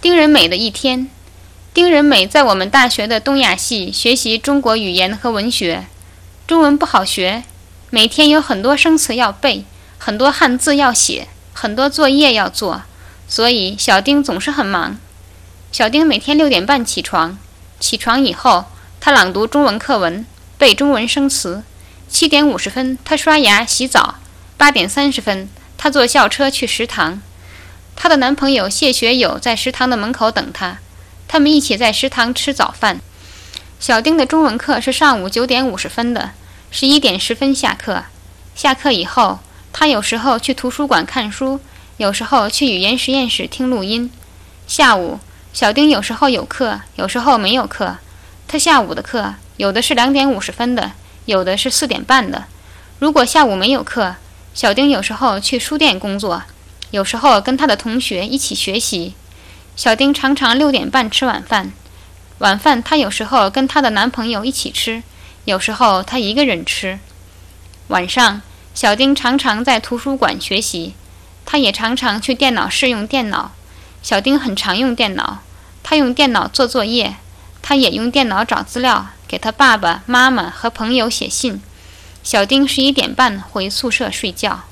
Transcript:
丁仁美的一天。丁仁美在我们大学的东亚系学习中国语言和文学。中文不好学，每天有很多生词要背，很多汉字要写，很多作业要做，所以小丁总是很忙。小丁每天6点半起床，起床以后，他朗读中文课文，背中文生词。7点50分，他刷牙洗澡。8点30分，他坐校车去食堂。她的男朋友谢学友在食堂的门口等她，他们一起在食堂吃早饭。小丁的中文课是上午9点50分的，11点10分下课。下课以后，他有时候去图书馆看书，有时候去语言实验室听录音。下午，小丁有时候有课，有时候没有课。他下午的课有的是2点50分的，有的是4点半的。如果下午没有课，小丁有时候去书店工作，有时候跟他的同学一起学习。小丁常常6点半吃晚饭，晚饭她有时候跟她的男朋友一起吃，有时候她一个人吃。晚上，小丁常常在图书馆学习，她也常常去电脑室用电脑。小丁很常用电脑，她用电脑做作业，她也用电脑找资料，给她爸爸妈妈和朋友写信。小丁11点半回宿舍睡觉。